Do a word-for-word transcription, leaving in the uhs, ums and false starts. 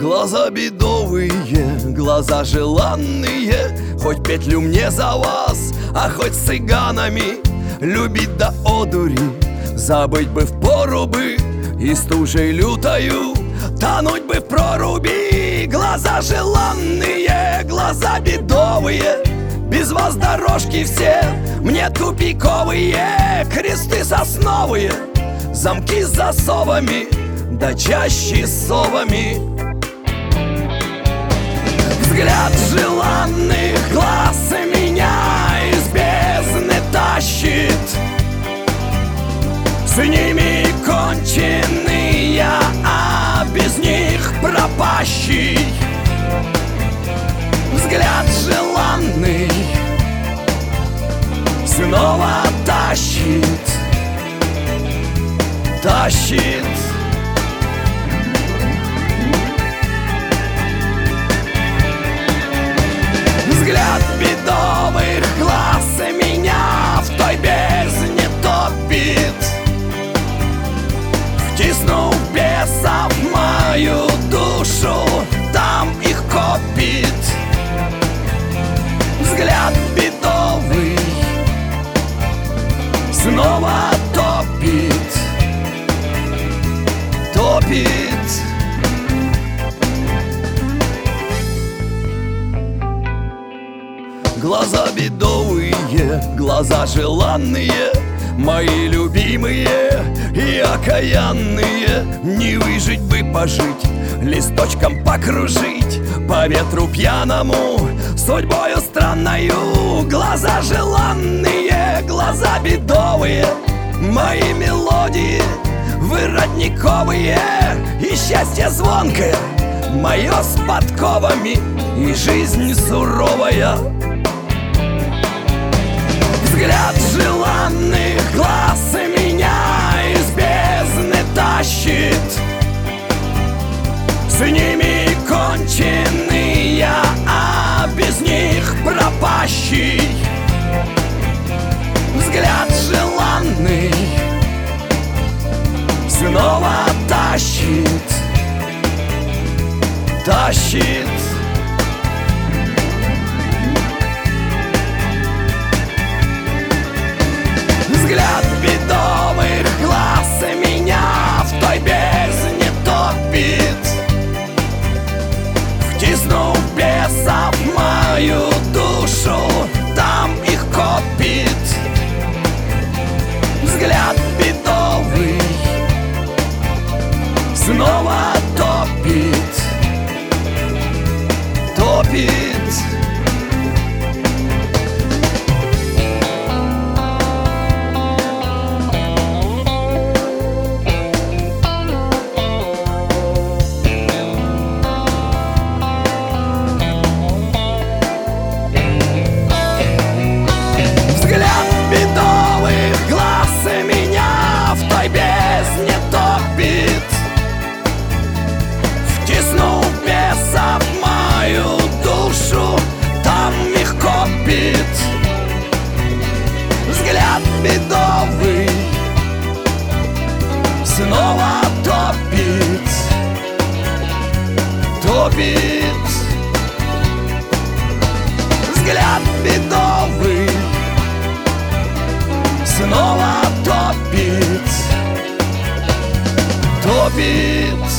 Глаза бедовые, глаза желанные, хоть петлю мне за вас, а хоть с цыганами. Любить до одури, забыть бы впору бы, и стужей лютою тонуть бы в проруби. Глаза желанные, глаза бедовые, без вас дорожки все мне тупиковые. Кресты сосновые, замки с засовами, да чаще совами. Взгляд желанных глаз меня из бездны тащит, с ними конченый я, а без них пропащий. Взгляд желанный снова тащит, тащит. Взгляд бедовых глаз меня в той бездне топит, втиснув беса в мою душу, там их копит. Взгляд бедовый снова топит, топит. Глаза бедовые, глаза желанные, мои любимые и окаянные. Не выжить бы пожить, листочком покружить по ветру пьяному, судьбою странною. Глаза желанные, глаза бедовые, мои мелодии вы родниковые, и счастье звонкое мое с подковами, и жизнь суровая. Взгляд желанных глаз меня из бездны тащит, с ними конченый я, а без них пропащий. Взгляд желанный снова тащит, тащит. Взгляд бедовых глаз меня в той бездне топит, втиснув беса в мою душу, там их копит. Взгляд бедовый снова топит, топит. Взгляд бедовый снова топит, топит. Взгляд бедовый снова топит, топит.